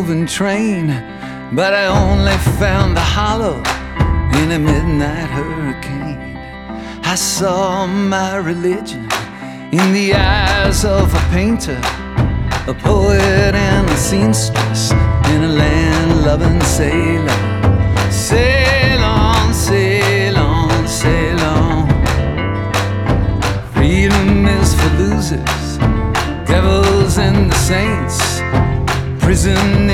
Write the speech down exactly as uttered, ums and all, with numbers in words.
moving train, but I only found the hollow in a midnight hurricane. I saw my religion in the eyes of a painter, a poet and a seamstress, in a land-loving sailor. Sail on, sail on, sail on. Freedom is for losers, devils and the saints. Prison